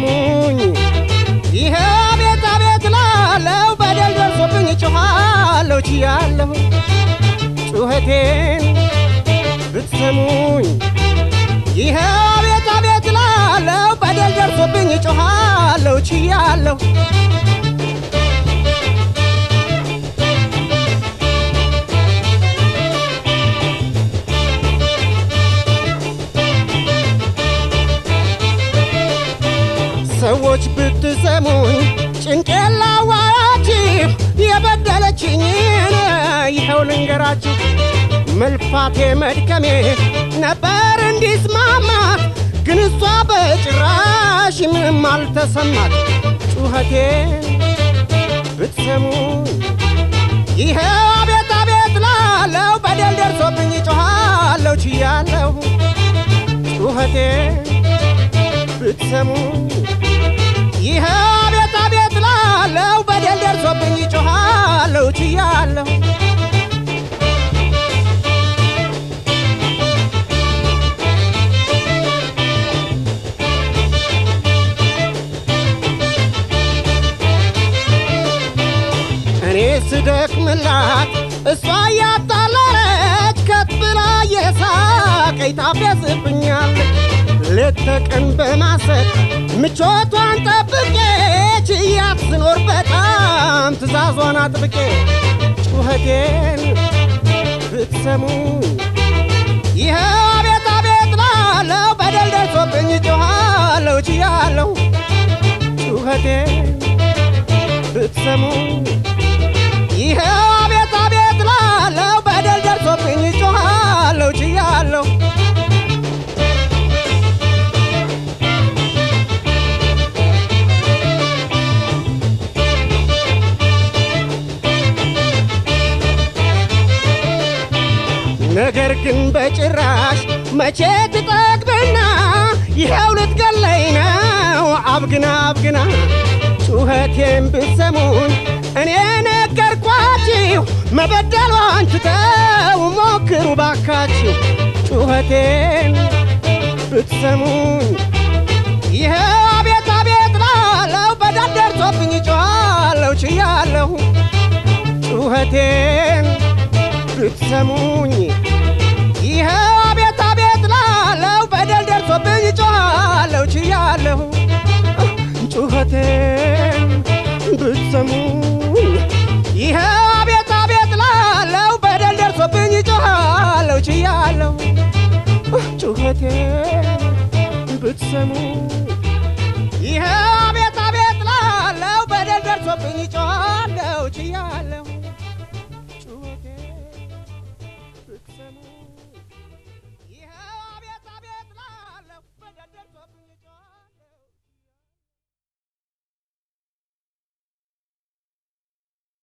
ብትሰሙኝ ይሄ አቤት አቤት ላለው በደል ደርሶብኝ ጮኻለሁ ችያለሁ ጩኸቴን ብትሰሙኝ ይሄ አቤት አቤት ላለው በደል ደርሶብኝ ጮኻለሁ ችያለሁ ሰዎች ብትሰሙኝ ጭንቄን ላዋራችሁ የበደለችኝን ይኸው ልንገራችሁ መልፋቴ መድከሜ ነበር እንዲስማማ ግን እሷ በጭራሽ ምንም አልተሰማት ጩኸቴን ብትሰሙኝ ይኸው አቤት አቤት ላለው በደል ደርሶብኝ ጮኻለሁ ችያለሁ ጩኸቴን ብትሰሙኝ ይሄ አቤት አቤት ላለው በደል ደርሶብኝ ጮኻለሁ ችያለሁ እኔ ስደክምላት እሷ እያጣለለች ከት ብላ የሳቀኝ ታፌዝብኛለች ሌት ተቀን በማሰብ ምቾቷን ጠብቄ ችያት ስኖር በጣም ትእዛዟን አጥብቄ ጩኸቴን ብትሰሙኝ ይሄ አቤት አቤት ላለው በደል ደርሶብኝ ጮኻለሁ ችያለሁ ጩኸቴን ብትሰሙኝ ይሄ አቤት አቤት ላለው በደል ደርሶብኝ ጮኻለሁ ችያለሁ ነገር ግን በጭራሽ መቼ ትጠግብና ይኸው ልትገለኝ ነው አብግና አብግና ጩኸቴን ብትሰሙኝ እኔ ነገርኳችሁ መበደሏን ትተው ሞክሩ ባካችሁ ጩኸቴን ብትሰሙኝ ይኸው አቤት አቤት ላለው በደል ደርሶብኝ ጮኻለሁ ችያለሁ ጩኸቴን ብትሰሙኝ ይሄ አቤት አቤት ላለው በደል ደርሶብኝ ጮኻለሁ ችያለሁ ጩኸቴን ብትሰሙኝ ይሄ አቤት አቤት ላለው በደል ደርሶብኝ ጮኻለሁ ችያለሁ ጩኸቴን ብትሰሙኝ